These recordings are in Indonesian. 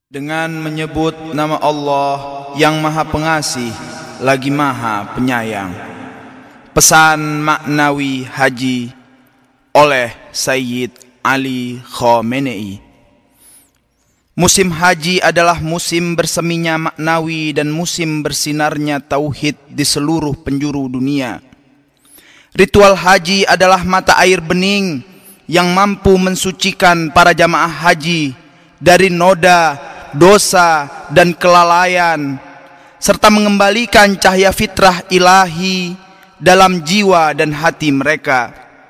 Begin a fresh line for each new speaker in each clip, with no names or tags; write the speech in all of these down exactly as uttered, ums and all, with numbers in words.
Dengan menyebut nama Allah yang Maha Pengasih lagi Maha Penyayang. Pesan maknawi haji oleh Sayyid Ali Khamenei. Musim haji adalah musim berseminya maknawi dan musim bersinarnya tauhid di seluruh penjuru dunia. Ritual haji adalah mata air bening yang mampu mensucikan para jamaah haji dari noda, dosa, dan kelalaian, serta mengembalikan cahaya fitrah ilahi dalam jiwa dan hati mereka.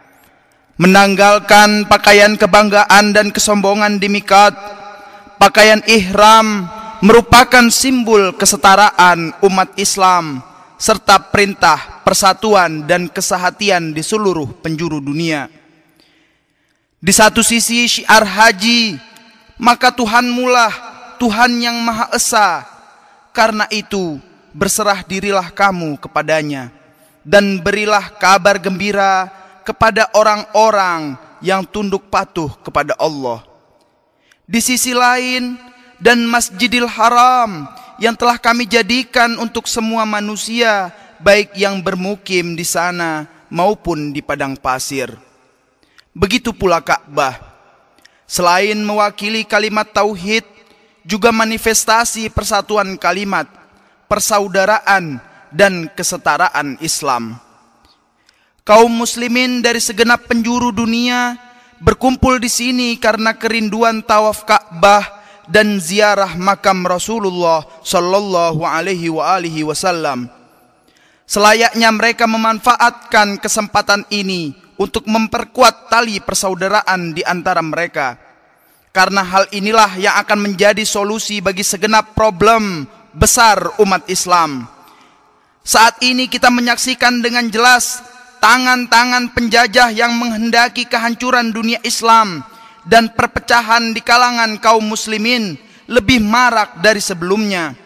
Menanggalkan pakaian kebanggaan dan kesombongan di miqat, pakaian ihram merupakan simbol kesetaraan umat Islam serta perintah persatuan dan kesehatian di seluruh penjuru dunia. Di satu sisi syiar haji, maka Tuhanmulah Tuhan yang Maha Esa. Karena itu berserah dirilah kamu kepadanya, dan berilah kabar gembira kepada orang-orang yang tunduk patuh kepada Allah. Di sisi lain, dan Masjidil Haram yang telah kami jadikan untuk semua manusia, baik yang bermukim di sana maupun di padang pasir. Begitu pula Ka'bah, selain mewakili kalimat tauhid, juga manifestasi persatuan kalimat, persaudaraan, dan kesetaraan Islam. Kaum muslimin dari segenap penjuru dunia berkumpul di sini karena kerinduan tawaf Ka'bah dan ziarah makam Rasulullah sallallahu alaihi wa alihi wasallam. Selayaknya mereka memanfaatkan kesempatan ini untuk memperkuat tali persaudaraan di antara mereka. Karena hal inilah yang akan menjadi solusi bagi segenap problem besar umat Islam. Saat ini kita menyaksikan dengan jelas tangan-tangan penjajah yang menghendaki kehancuran dunia Islam dan perpecahan di kalangan kaum muslimin lebih marak dari sebelumnya.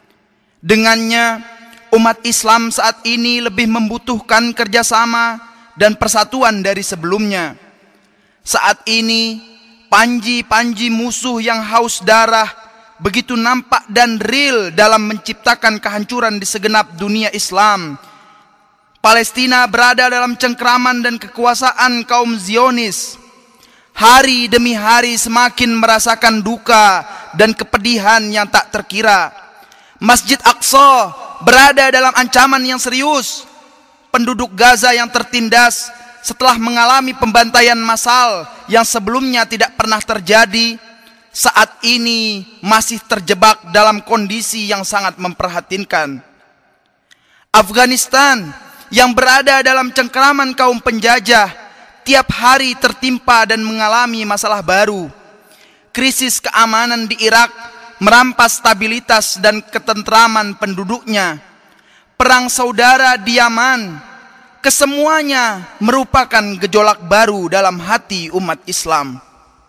Dengannya, umat Islam saat ini lebih membutuhkan kerjasama dan persatuan dari sebelumnya. Saat ini, panji-panji musuh yang haus darah begitu nampak dan real dalam menciptakan kehancuran di segenap dunia Islam. Palestina berada dalam cengkraman dan kekuasaan kaum Zionis. Hari demi hari semakin merasakan duka dan kepedihan yang tak terkira. Masjid Aqsa berada dalam ancaman yang serius. Penduduk Gaza yang tertindas setelah mengalami pembantaian massal yang sebelumnya tidak pernah terjadi, saat ini masih terjebak dalam kondisi yang sangat memprihatinkan. Afghanistan yang berada dalam cengkraman kaum penjajah tiap hari tertimpa dan mengalami masalah baru. Krisis keamanan di Irak merampas stabilitas dan ketentraman penduduknya. Perang saudara di Yaman, kesemuanya merupakan gejolak baru dalam hati umat Islam.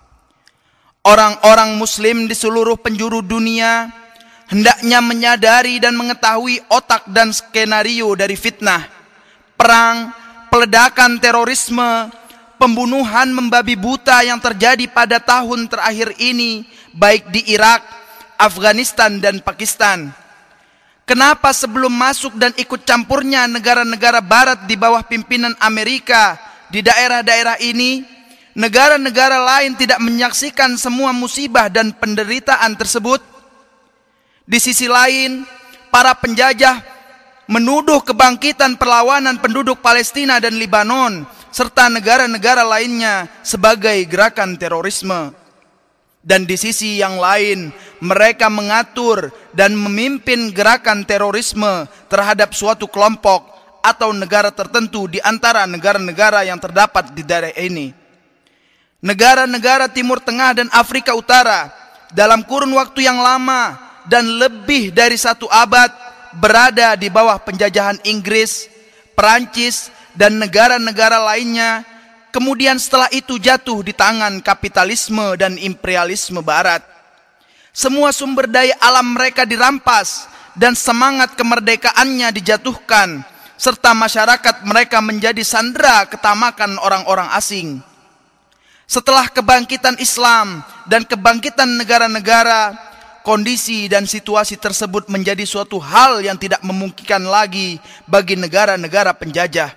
Orang-orang muslim di seluruh penjuru dunia hendaknya menyadari dan mengetahui otak dan skenario dari fitnah, perang, peledakan terorisme, pembunuhan membabi buta yang terjadi pada tahun terakhir ini, baik di Irak, Afghanistan, dan Pakistan. Kenapa sebelum masuk dan ikut campurnya negara-negara barat di bawah pimpinan Amerika di daerah-daerah ini, negara-negara lain tidak menyaksikan semua musibah dan penderitaan tersebut? Di sisi lain, para penjajah menuduh kebangkitan perlawanan penduduk Palestina dan Lebanon serta negara-negara lainnya sebagai gerakan terorisme. Dan di sisi yang lain, mereka mengatur dan memimpin gerakan terorisme terhadap suatu kelompok atau negara tertentu di antara negara-negara yang terdapat di daerah ini. Negara-negara Timur Tengah dan Afrika Utara dalam kurun waktu yang lama dan lebih dari satu abad berada di bawah penjajahan Inggris, Perancis, dan negara-negara lainnya. Kemudian setelah itu jatuh di tangan kapitalisme dan imperialisme barat. Semua sumber daya alam mereka dirampas dan semangat kemerdekaannya dijatuhkan, serta masyarakat mereka menjadi sandera ketamakan orang-orang asing. Setelah kebangkitan Islam dan kebangkitan negara-negara, kondisi dan situasi tersebut menjadi suatu hal yang tidak memungkinkan lagi bagi negara-negara penjajah.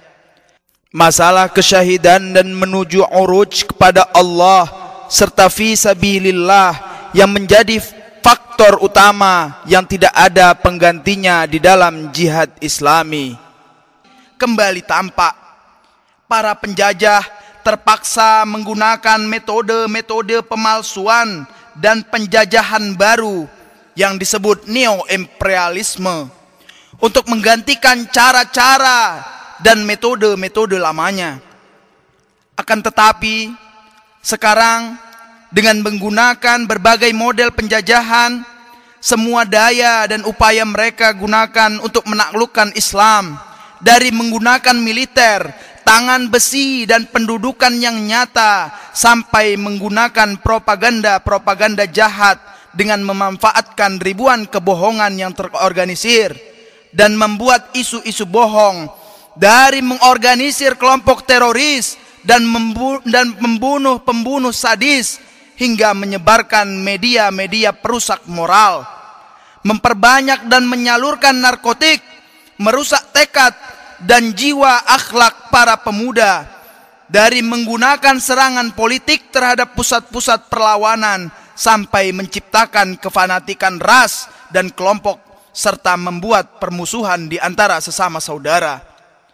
Masalah kesyahidan dan menuju uruj kepada Allah serta fi sabilillah yang menjadi faktor utama yang tidak ada penggantinya di dalam jihad Islami. Kembali tampak para penjajah terpaksa menggunakan metode-metode pemalsuan dan penjajahan baru yang disebut neo-imperialisme untuk menggantikan cara-cara dan metode-metode lamanya. Akan tetapi, sekarang dengan menggunakan berbagai model penjajahan, semua daya dan upaya mereka gunakan untuk menaklukkan Islam, dari menggunakan militer, tangan besi dan pendudukan yang nyata, sampai menggunakan propaganda-propaganda jahat dengan memanfaatkan ribuan kebohongan yang terorganisir dan membuat isu-isu bohong, dari mengorganisir kelompok teroris dan membunuh pembunuh sadis hingga menyebarkan media-media perusak moral, memperbanyak dan menyalurkan narkotik, merusak tekad dan jiwa akhlak para pemuda, dari menggunakan serangan politik terhadap pusat-pusat perlawanan sampai menciptakan kefanatikan ras dan kelompok serta membuat permusuhan di antara sesama saudara.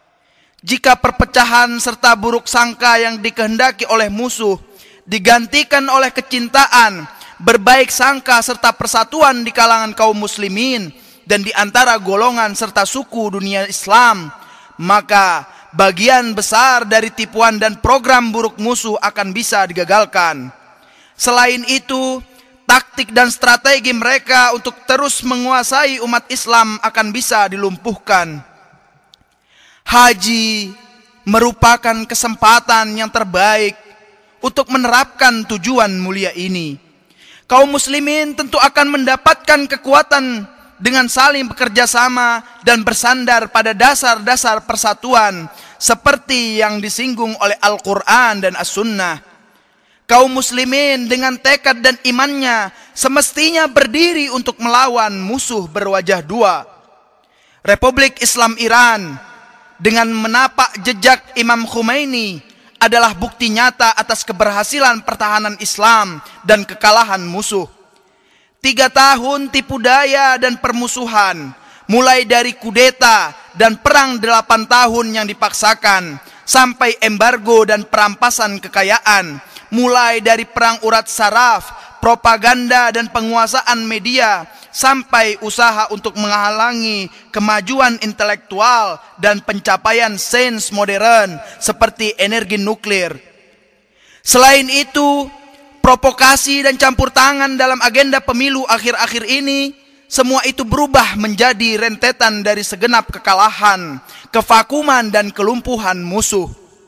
Jika perpecahan serta buruk sangka yang dikehendaki oleh musuh digantikan oleh kecintaan, berbaik sangka serta persatuan di kalangan kaum muslimin dan di antara golongan serta suku dunia Islam, maka bagian besar dari tipuan dan program buruk musuh akan bisa digagalkan. Selain itu, taktik dan strategi mereka untuk terus menguasai umat Islam akan bisa dilumpuhkan. Haji merupakan kesempatan yang terbaik untuk menerapkan tujuan mulia ini. Kaum muslimin tentu akan mendapatkan kekuatan dengan saling bekerja sama dan bersandar pada dasar-dasar persatuan seperti yang disinggung oleh Al-Quran dan As-Sunnah. Kaum muslimin dengan tekad dan imannya semestinya berdiri untuk melawan musuh berwajah dua. Republik Islam Iran dengan menapak jejak Imam Khomeini adalah bukti nyata atas keberhasilan pertahanan Islam dan kekalahan musuh. Tiga tahun tipu daya dan permusuhan, mulai dari kudeta dan perang delapan tahun yang dipaksakan, sampai embargo dan perampasan kekayaan, mulai dari perang urat saraf, propaganda dan penguasaan media, sampai usaha untuk menghalangi kemajuan intelektual dan pencapaian sains modern seperti energi nuklir. Selain itu, provokasi dan campur tangan dalam agenda pemilu akhir-akhir ini, semua itu berubah menjadi rentetan dari segenap kekalahan, kevakuman dan kelumpuhan musuh.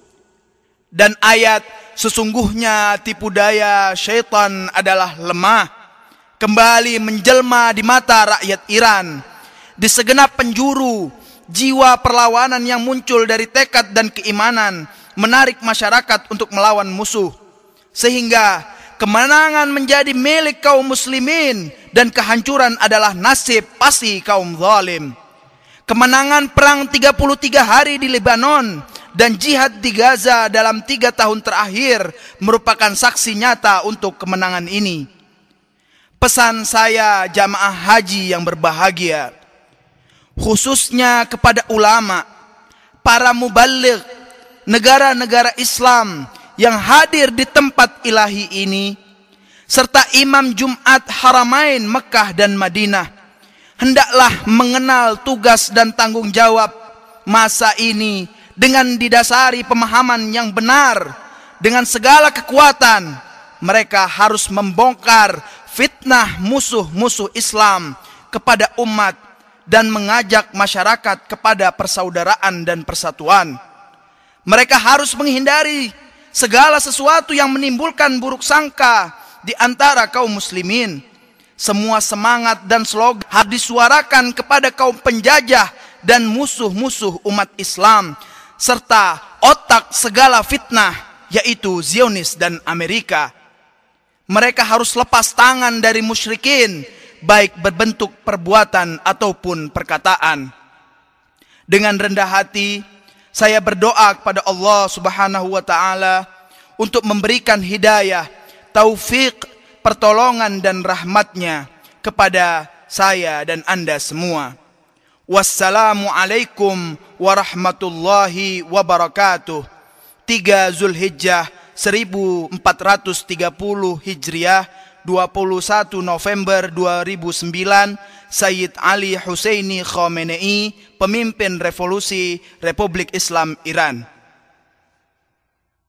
Dan ayat sesungguhnya tipu daya syaitan adalah lemah kembali menjelma di mata rakyat Iran. Di segenap penjuru, jiwa perlawanan yang muncul dari tekad dan keimanan menarik masyarakat untuk melawan musuh, sehingga kemenangan menjadi milik kaum muslimin dan kehancuran adalah nasib pasti kaum zalim. Kemenangan perang tiga puluh tiga hari di Lebanon dan jihad di Gaza dalam tiga tahun terakhir merupakan saksi nyata untuk kemenangan ini. Pesan saya jamaah haji yang berbahagia, khususnya kepada ulama, para mubaligh, negara-negara Islam yang hadir di tempat ilahi ini, serta imam Jumat Haramain Mekah dan Madinah, hendaklah mengenal tugas dan tanggung jawab masa ini dengan didasari pemahaman yang benar. Dengan segala kekuatan, mereka harus membongkar fitnah musuh-musuh Islam kepada umat dan mengajak masyarakat kepada persaudaraan dan persatuan. Mereka harus menghindari segala sesuatu yang menimbulkan buruk sangka di antara kaum muslimin. Semua semangat dan slogan harus disuarakan kepada kaum penjajah dan musuh-musuh umat Islam, serta otak segala fitnah, yaitu Zionis dan Amerika. Mereka harus lepas tangan dari musyrikin baik berbentuk perbuatan ataupun perkataan. Dengan rendah hati, saya berdoa kepada Allah Subhanahu wa taala untuk memberikan hidayah, taufik, pertolongan dan rahmatnya kepada saya dan Anda semua. Wassalamualaikum warahmatullahi wabarakatuh. tiga Zulhijjah seribu empat ratus tiga puluh Hijriah, dua puluh satu November dua ribu sembilan, Sayyid Ali Husseini Khamenei, pemimpin revolusi Republik Islam Iran.